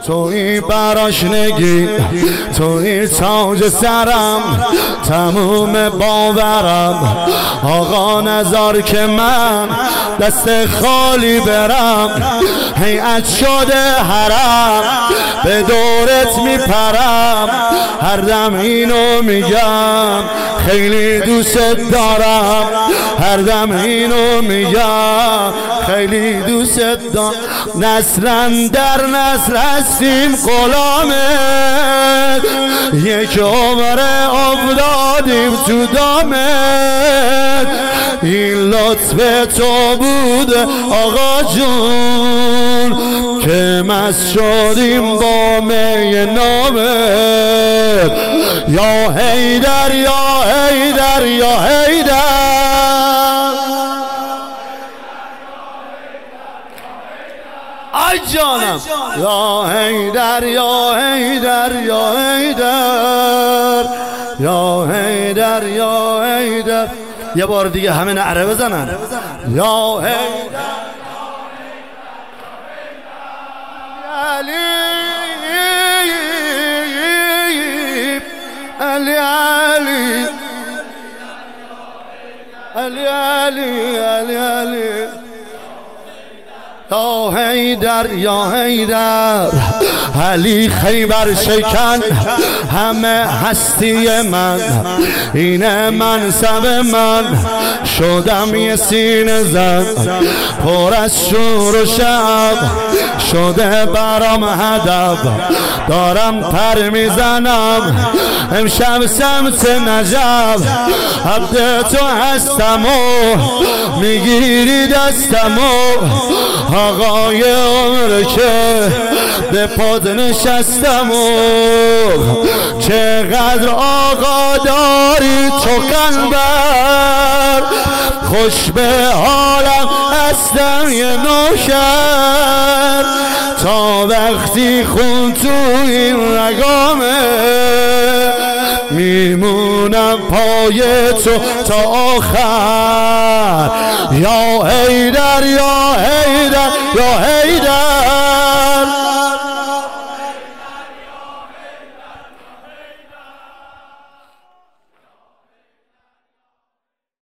توی براشنگی، توی تاج سرم، تموم باورم. آقا نذار که من دست خالی برم، هیئت شده حرم به دورت میپرم. هر دم اینو میگم خیلی دوست دارم، هر دم اینو میگم خیلی دوست دارم. نسلا در نسل هستیم غلامت، یک عمر افتادیم تو دامت. این لطف تو بود آقا جون که مست شدیم با می نامت. یا حیدر یا حیدر یا حیدر، ای جانم. یا حیدر یا حیدر یا حیدر یا حیدر یا حیدر. یه بار دیگه همه نعره بزنن. یا حیدر علی علی علی علی علی علی. یا حیدر یا حیدر، علی خیبر شکن همه هستی من. اینه منصب من، شدم یه سینه زن پر از شور و شب. شده برام هدف، دارم پر میزنم امشب سمت نجف. عبد تو هستم و میگیری دستم و آقای عمر که به پاد نشستم و چقدر آقا داری تو قلبر. خوش به حالم هستم یه نوکر، تا وقتی خون تو این رگامه میمونم پای تو تا آخر. یا حیدر یا حیدر یا حیدر.